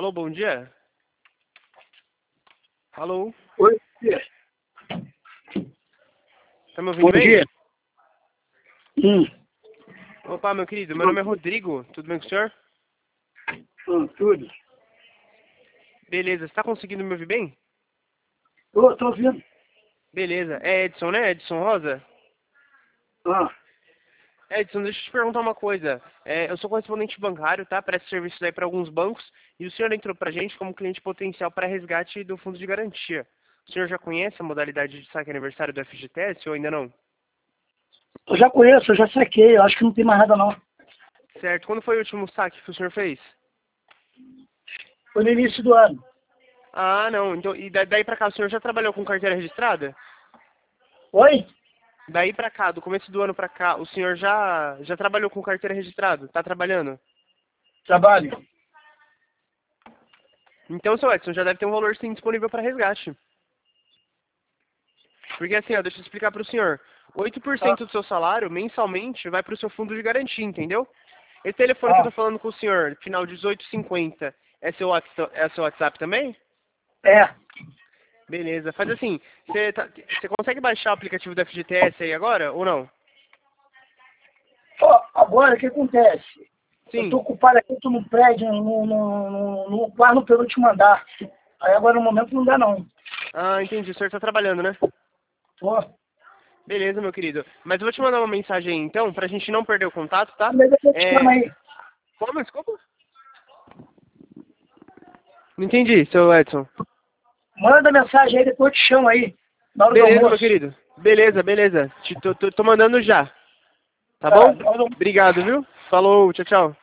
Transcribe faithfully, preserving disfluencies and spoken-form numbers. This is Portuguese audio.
Alô, bom dia. Alô? Oi, dia. Tá me ouvindo Bom bem? dia. Hum, Opa, meu querido, meu nome é Rodrigo. Tudo bem com o senhor? hum, tudo. Beleza, você tá conseguindo me ouvir bem? Ô, tô ouvindo. Beleza. É Edson, né? Edson Rosa? Ah, Edson, deixa eu te perguntar uma coisa. É, eu sou correspondente bancário, tá? Presto serviços aí para alguns bancos e o senhor entrou pra gente como cliente potencial para resgate do fundo de garantia. O senhor já conhece a modalidade de saque aniversário do F G T S ou ainda não? eu já conheço, eu já saquei. Eu acho que não tem mais nada, não. Certo. Quando foi o último saque que o senhor fez? Foi no início do ano. Ah, não. Então, e da- daí pra cá o senhor já trabalhou com carteira registrada? Oi? Daí pra cá, do começo do ano pra cá, o senhor já já trabalhou com carteira registrada? Tá trabalhando? Trabalho. Então, seu Edson, já deve ter um valor sim disponível para resgate. Porque assim, ó, deixa eu explicar para o senhor. oito por Ah, cento do seu salário, mensalmente, vai para o seu fundo de garantia, entendeu? Esse telefone que eu ah, tô falando com o senhor, final dezoito cinquenta, é seu WhatsApp, é seu WhatsApp também? é. Beleza. Faz assim, você tá, você consegue baixar o aplicativo do F G T S aí agora, ou não? Ó, agora, o que acontece? Eu tô Sim. ocupado aqui, eu tô num prédio, no, no, no, no quarto no penúltimo andar. Aí agora no momento não dá, não. Ah, entendi. O senhor tá trabalhando, né? Pô, Beleza, meu querido. Mas eu vou te mandar uma mensagem aí, então, pra gente não perder o contato, tá? mas depois te chama É... aí. Como? Desculpa? Não entendi, seu Edson. Manda mensagem aí, depois eu te chamo aí. Na hora do Beleza, meu almoço. querido. Beleza, beleza. Te, tô, tô, tô mandando já. Tá Tá, bom? na hora do almoço. Obrigado, viu? Falou, tchau, tchau.